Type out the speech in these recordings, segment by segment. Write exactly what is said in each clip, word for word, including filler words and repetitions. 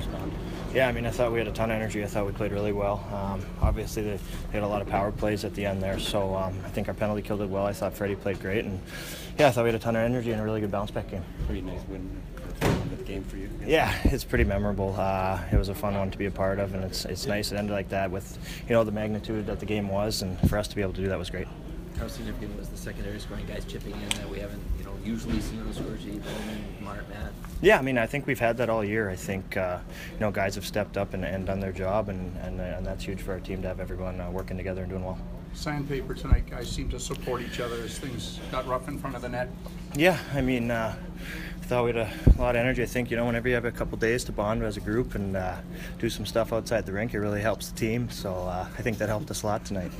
respond? Yeah, I mean, I thought we had a ton of energy. I thought we played really well. Um, obviously, they, they had a lot of power plays at the end there, so um, I think our penalty kill did well. I thought Freddie played great, and yeah, I thought we had a ton of energy and a really good bounce back game. Pretty nice win the game for you. Yeah, it's pretty memorable. Uh, it was a fun one to be a part of, and it's it's nice it ended like that with, you know, the magnitude that the game was, and for us to be able to do that was great. How significant was the secondary scoring guys chipping in that we haven't, you know, usually seen on the score sheet? Bowman, Mart, Matt. Yeah, I mean, I think we've had that all year. I think uh, you know, guys have stepped up and, and done their job, and, and and that's huge for our team to have everyone uh, working together and doing well. Sandpaper tonight, guys seem to support each other as things got rough in front of the net. Yeah, I mean, uh, I thought we had a lot of energy. I think, you know, whenever you have a couple days to bond as a group and uh, do some stuff outside the rink, it really helps the team. So uh, I think that helped us a lot tonight.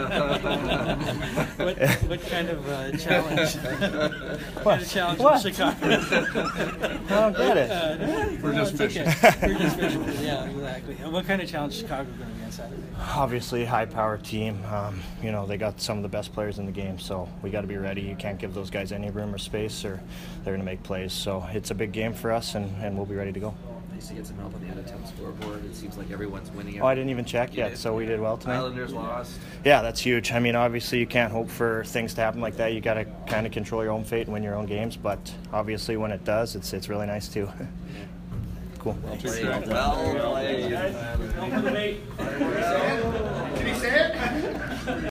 what, what kind of uh, challenge? what kind of challenge what? in Chicago? I don't get it. Uh, We're no, just fishing. Okay. We're just fishing. Yeah, exactly. And what kind of challenge is Chicago going to be on Saturday? Obviously, high-powered team. Um, you know, they got some of the best players in the game, so we got to be ready. You can't give those guys any room or space, or they're going to make plays. So it's a big game for us, and, and we'll be ready to go. Nice to get some help on the out-of-town scoreboard. It seems like everyone's winning. Oh, I didn't even check yet, so we did well tonight. Islanders lost. Yeah, that's huge. I mean, obviously, you can't hope for things to happen like that. You got to kind of control your own fate and win your own games. But obviously, when it does, it's it's really nice too. Cool. Well played. Well played. Did he say it?